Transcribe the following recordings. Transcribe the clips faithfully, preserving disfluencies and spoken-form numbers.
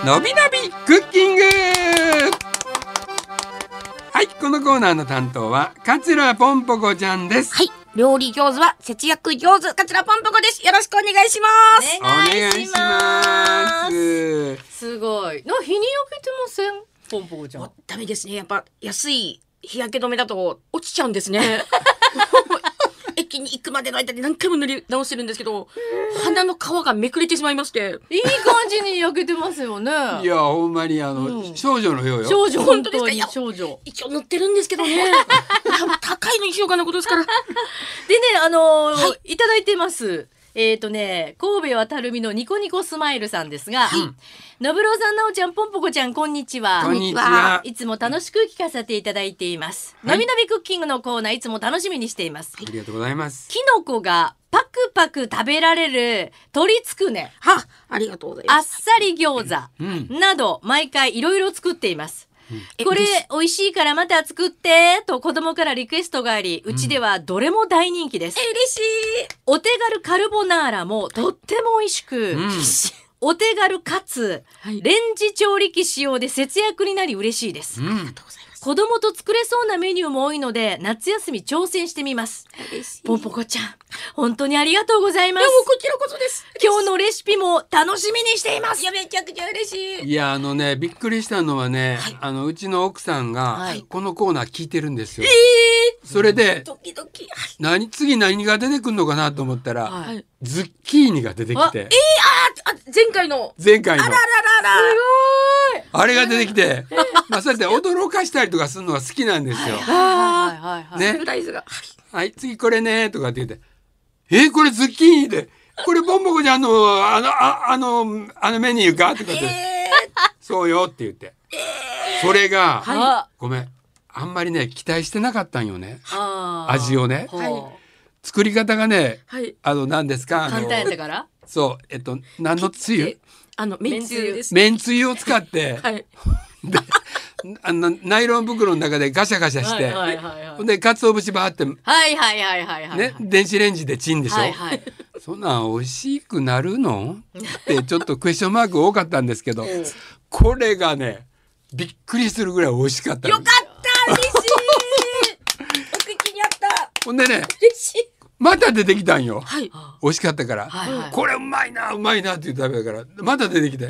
のびのびクッキング。はい、このコーナーの担当は桂ぽんぽこちゃんです。 はい、料理上手は節約上手、桂ぽんぽこです。よろしくお願いします。 お願いします。 すごい。な、日に焼けてません？ぽんぽこちゃん。 ダメですね。やっぱ安い日焼け止めだと落ちちゃうんですね。駅に行くまでの間に何回も塗り直してるんですけど、鼻の皮がめくれてしまいまして。 いい感じに焼けてますよね。 いや、ほんまにあの、うん、少女のようよ。 少女、本当ですか。少女。 一応塗ってるんですけどね。高いのにしようかなことですから。でね、 あのーはい、いただいてます。えーとね、神戸はたるみのニコニコスマイルさんですが、はい、のぶろうさん、なおちゃん、ぽんぽこちゃん、こんにちは。 こんにちは。 いつも楽しく聞かせていただいています。はい、のびのびクッキングのコーナー、いつも楽しみにしています。 ありがとうございます。 キノコがパクパク食べられる鶏つくね、 は、ありがとうございます。 あっさり餃子など、毎回いろいろ作っています。うん、これ美味しいからまた作ってと子供からリクエストがあり、うちではどれも大人気です。 え、嬉しい。 お手軽カルボナーラもとっても美味しく、うん、お手軽かつ、はい、レンジ調理器使用で節約になり嬉しいです。うん、ありがとうございます。子供と作れそうなメニューも多いので夏休み挑戦してみます。ぽんぽこちゃん、本当にありがとうございます。 いや、もうこちらこそです。 今日のレシピも楽しみにしています。 いや、めちゃくちゃ嬉しい。 いや、あのね、びっくりしたのはね、はい、あのうちの奥さんが、はい、このコーナー聞いてるんですよ。えー、それでドキドキ、はい、 何次何が出てくるのかなと思ったら、はい、ズッキーニが出てきて、 えー、ああ、前回の前回のあらららら、 すごい、 あれが出てきて、まあそうやって驚かしたりとかするのが好きなんですよ。 ね、フライズが、 はい、次これねとかって言って、えー、これズッキーニで、これぽんぽこちゃんのあのああのあのメニューかとかって、えー、そうよって言って、えー、それが、はい、ごめん、あんまりね期待してなかったんよね、味をね、はい、作り方がね、はい、あの何ですか、 簡単やったから、 そう、えっと何のつゆ、 あのめんつゆです。 めんつゆを使って、はい、であのナイロン袋の中でガシャガシャして、はいはいはい、で鰹節バーってはいはいはいはいはい、 ね、電子レンジでチンでしょ、はいはい、そんなん美味しくなるのってちょっとクエスチョンマーク多かったんですけど、これがねびっくりするぐらい美味しかった。 よかった、嬉しい。お口にあった。 ほんでね、 嬉しい、 また出てきたんよ、はい、美味しかったから、はいはい、これうまいなうまいなって言って食べたからまた出てきて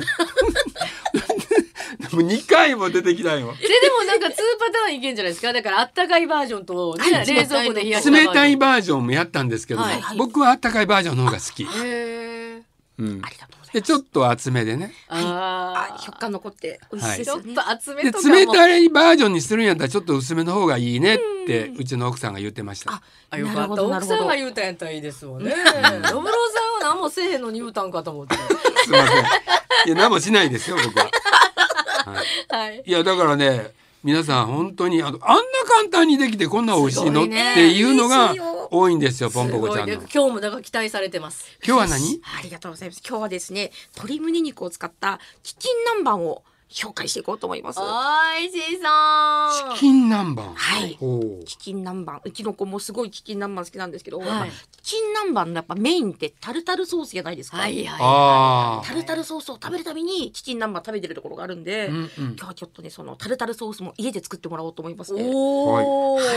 もうにかいも出てきたよ。 ででもなんかにパターンいけんじゃないですか。だからあったかいバージョンと、ね、はい、冷蔵庫で冷やしたバージョン、 冷たいバージョンもやったんですけど、はいはい、僕はあったかいバージョンの方が好き。へー、うん、ありがとうございます。 でちょっと厚めでね、 はい、あ、食感残って美味しいですよね、 はい、ちょっと厚めとかもで冷たいバージョンにするんやったらちょっと薄めの方がいいねってうちの奥さんが言ってました。 あ、よかった、奥さんが言うたんやったらいいですもんね。のぶろうさんは何もせえへんのに言うたんかと思ってすいません、いや何もしないですよ僕は。はい、いやだからね、皆さん本当にあのあんな簡単にできてこんな美味しいの、ね、っていうのが多いんですよ、ぽんぽこちゃんの。 今日もだから期待されてます。 今日は何？ ありがとうございます。今日はですね、鶏胸肉を使ったチキン南蛮を紹介していこうと思います。 おいしそう。 チキン南蛮。 はい。チキン南蛮。うちの子もすごいチキン南蛮好きなんですけど、はい、チキン南蛮のやっぱメインってタルタルソースじゃないですか。はいはいはい、タルタルソースを食べるためにチキン南蛮食べてるところがあるんで、うんうん、今日はちょっとねそのタルタルソースも家で作ってもらおうと思いますね。おー、はい、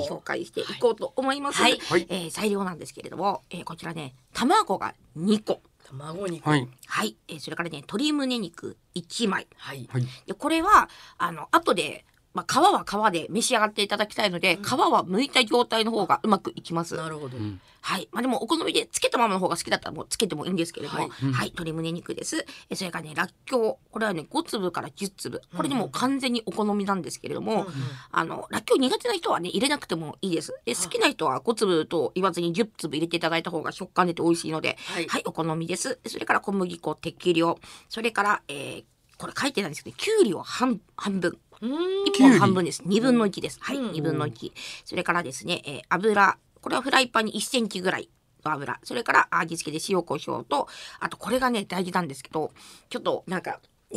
紹介していこうと思います。はい。はい、えー、材料なんですけれども、えー、こちらね卵がにこ。 卵肉、 はい、 はい、えー、それからね鶏胸肉いちまい、はい、でこれはあの後で、まあ、皮は皮で召し上がっていただきたいので、うん、皮は剥いた状態の方がうまくいきます。 なるほど、 はい、まあ、でもお好みでつけたままの方が好きだったらもうつけてもいいんですけれども、はい、うん、はい、鶏胸肉です。えそれからねらっきょう、これはねごつぶからじゅっつぶ、これでも完全にお好みなんですけれども、うんうん、あのらっきょう苦手な人はね入れなくてもいいです。で好きな人はごつぶと言わずにじゅっつぶ入れていただいた方が食感出て美味しいので、はい、はい、お好みです。それから小麦粉適量、それから、えー、これ書いてないんですけどきゅうりを半半分、いっぽん半分です。にぶんのいちです。はい、にぶんのいち。それからですね、えー、油、これはフライパンにいっセンチぐらいの油、それから味付けで塩コショウと、あとこれがね大事なんですけど、ちょっとなんかね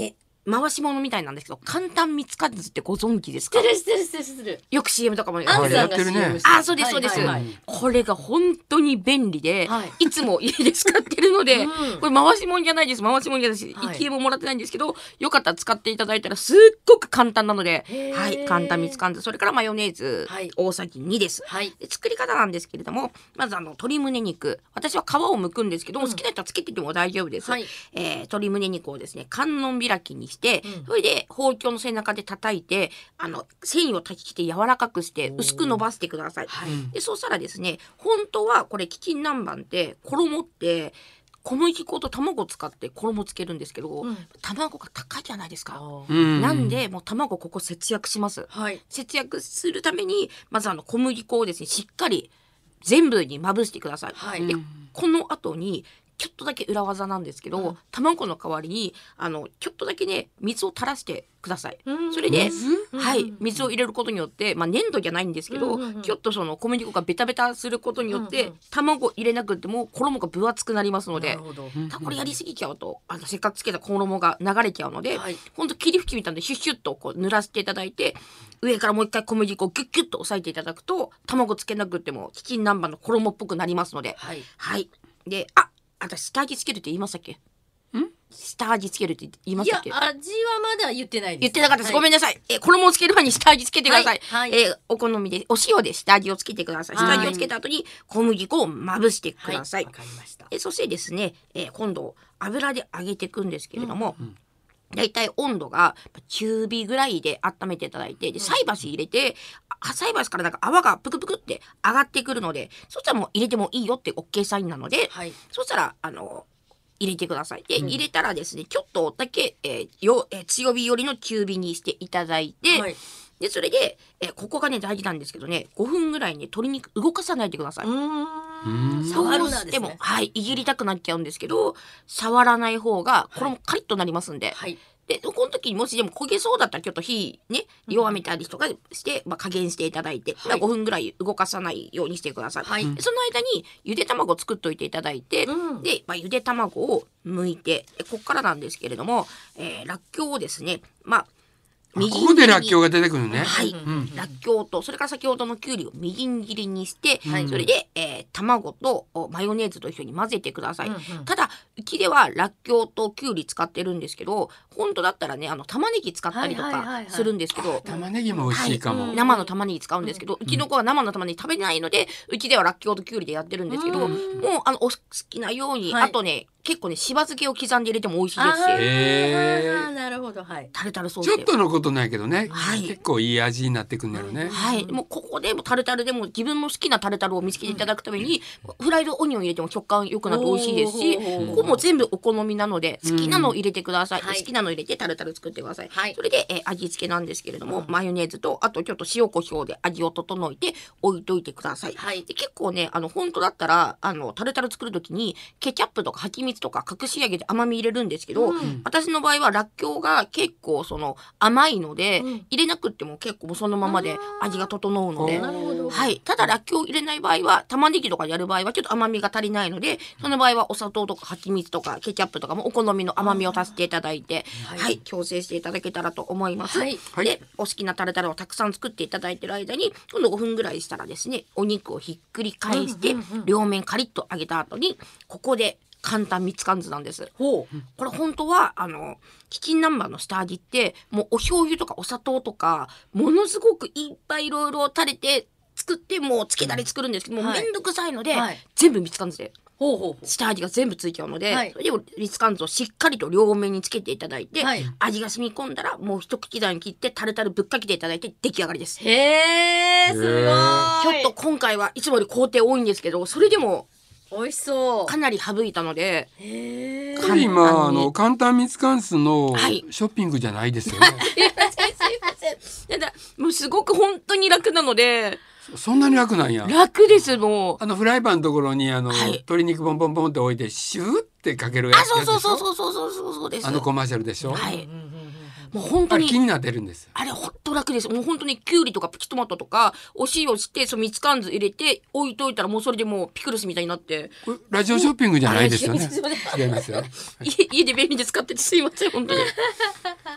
回し物みたいなんですけど、簡単蜜かずってご存知ですか？ 知ってる知ってる知ってる知ってる。 よく シーエム とかもね。 アンさんがやってるねシーエム してるあ、そうですそうです、 はいはいはい。 これが本当に便利で、 はいい、つも家で使ってるので、 うんこれ回し物じゃないです。回し物じゃないし、 はいいちえんももらってないんですけど、よかったら使っていただいたらすっごく簡単なので、 へーはい、簡単蜜缶酢、それからマヨネーズ、 はい大さじにです。 はい。 で作り方なんですけれども、まずあの鶏胸肉、私は皮を剥くんですけども、 うん好きな人はつけてても大丈夫です。 はいえー鶏胸肉をですね、観音開きにして、 うんそれで包丁の背中で叩いて、あの繊維を断ち切って柔らかくして薄く伸ばしてください。 はい。 でそうしたらですね、本当はこれキキン南蛮って衣って小麦粉と卵を使って衣つけるんですけど、 うん卵が高いじゃないですか。 うんなんでもう卵ここ節約します。 はい。 節約するためにまずあの小麦粉をですねしっかり全部にまぶしてください。 はいでこの後にちょっとだけ裏技なんですけど、 うん卵の代わりにあのちょっとだけね水を垂らしてください。 うんそれで、 水はい、水を入れることによって、まあ、粘土じゃないんですけど、 うんうんうんちょっとその小麦粉がベタベタすることによって、 うんうん卵入れなくても衣が分厚くなりますのでなる、ほど。 たこれやりすぎちゃうとあのせっかくつけた衣が流れちゃうので、 はいほんと霧吹きみたいなのでシュッシュッとこう濡らしていただいて、上からもう一回小麦粉をギュッギュッと押さえていただくと卵つけなくてもチキン南蛮の衣っぽくなりますので、 はい。 はい。で、あ、私下味つけるって言いましたっけ？ん？下味つけるって言いまいやしたっけ？ 味はまだ言ってないです。 言ってなかったです。ごめんななさい。え、衣をつける前に下味つけてください。 はいはいえーお好みで、お塩で下味をつけてください。 はい下味をつけた後に小麦粉をまぶしてください。 わかりました。 えそしてですね、えー今度油で揚げていくんですけれども、だいたい温度が中火ぐらいで温めていただいて、で菜箸入れて、あ菜箸からなんか泡がプクプクって上がってくるので、そしたらもう入れてもいいよって OK サインなので、 はい。 そしたらあの入れてください。で、 うん入れたらですね、ちょっとだけ、えーよえー強火よりの中火にしていただいて、 はい。 でそれで、えーここがね大事なんですけどね、ごふんぐらいね鶏肉動かさないでください。 うーうんん。 触触るなでも、 るなですね。 はい、いじりたくなっちゃうんですけど、触らない方が衣カリッとなりますんで、 はい。 でこの時にもしでも焦げそうだったらちょっと火ね弱めたりとかして、まあ、加減していただいて、 はいごふんぐらい動かさないようにしてください。 はいでその間にゆで卵を作っといていただいて、 うんで、まあ、ゆで卵を剥いて、でここからなんですけれども、えー、らっきょうをですね、まああここでらっきょうがが出てくるね。 はい、 うんらっきょうとそれから先ほどのきゅうりをみじん切りにして、 はいそれで、えー卵とおマヨネーズと一緒に混ぜてください。 うんうんただうちではらっきょうときゅうり使ってるんですけど、本当だったらねあの玉ねぎ使ったりとはいはいはいはいかするんですけど、 玉ねぎも美味しいかも。 はい生の玉ねぎ使うんですけど、うちの子は生の玉ねぎ食べないので、うちではらっきょうときゅうりでやってるんですけど、 うんもうあのお好きなように、 はいあとね結構ねしば漬けを刻んで入れても美味しいですし、 あへーーなるほど。はい。 タルタルソースちょでっとのことないけどね、 はい結構いい味になってくんだよね。 はい、もうここでもタルタルでも自分の好きなタルタルを見つけていただくために、フライドオニオン入れても食感良くなって美味しいですし、 おーここも全部お好みなので好きなのを入れてください、 はい好きなのを入れてタルタル作ってください、 はいそれで、えー味付けなんですけれども、マヨネーズとあとちょっと塩コショウで味を整えて置いといてください、 はいで結構ねあの本当だったらあのタルタル作る時にケチャップとか蜂蜜とか隠し揚げで甘み入れるんですけど、 うん私の場合はらっきょうが結構その甘いので、 うん入れなくっても結構もうそのままで味が整うので、 あーなるほど。 はい。ただ、らっきょうを入れない場合は、玉ねぎとかやる場合は、ちょっと甘みが足りないので、その場合は、お砂糖とか蜂蜜とかケチャップとかもお好みの甘みを足していただいて、 はいはい、調整していただけたらと思います。 はいはいで、お好きなタルタルをたくさん作っていただいている間に、今度ごふんぐらいしたらですね、お肉をひっくり返して、 うんうんうん両面カリッと揚げた後に、ここで簡単蜜缶酢なんです。 ほう。 これ本当はあのチキン南蛮の下味ってもうお醤油とかお砂糖とかものすごくいっぱいいろいろ垂れて作ってもうつけたり作るんですけども、 はいめんどくさいので、 はい全部蜜缶酢でほうほうほう。 下味が全部ついちゃうので、 はいそれで蜜缶酢をしっかりと両面につけていただいて、 はい味が染み込んだらもう一口大に切ってタルタルぶっかけていただいて出来上がりです。ちへー、すごへーい。 ょっと今回はいつもより工程多いんですけど、それでも美味しそう。 かなり省いたので、 へー。 やっぱり今簡単にあの簡単蜜缶酢のはいショッピングじゃないですよね。 すいませんすいません。ただもうすごく本当に楽なのでそんなに楽なんや。 楽ですもう。 あのフライパンのところにあの、 はい鶏肉ポンポンポンって置いてシューってかけるやあ、 つそうそうそううそうそうそうそうそうです。 あのコマーシャルでしょ。 はいうんうんうんうんもう本当にあれ気になってるんです。 あれほんと楽です。もう本当にキュウリとかプチトマトとかお塩してその蜜缶酢入れて置いといたらもうそれでもうピクルスみたいになってこれラジオショッピングじゃないですよねあすいません。 違いますよ。 家家で便利で使っててすいません本当に。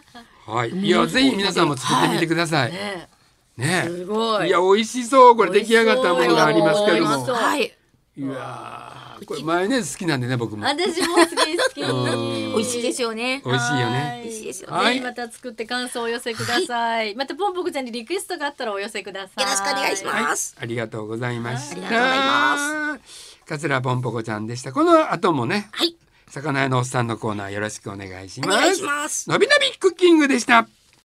はい、いやぜひ皆さんも作ってみてください。 ねね、 すごい。 いや美味しそう。これ出来上がったものがありますけども、 はい。 いやーこれマヨネーズ好きなんでね僕も。 私も好き好き。 うん美味しいですよね。 美味しいよね。 美味しいですよね。 はいぜひまた作って感想をお寄せください。またポンポコちゃんにリクエストがあったらお寄せください。 よろしくお願いします。 ありがとうございました。 ありがとうございます。 桂ぽんぽこちゃんでした。この後もね、 はい。 魚屋のおっさんのコーナーよろしくお願いします。 お願いします。 のびのびクッキングでした。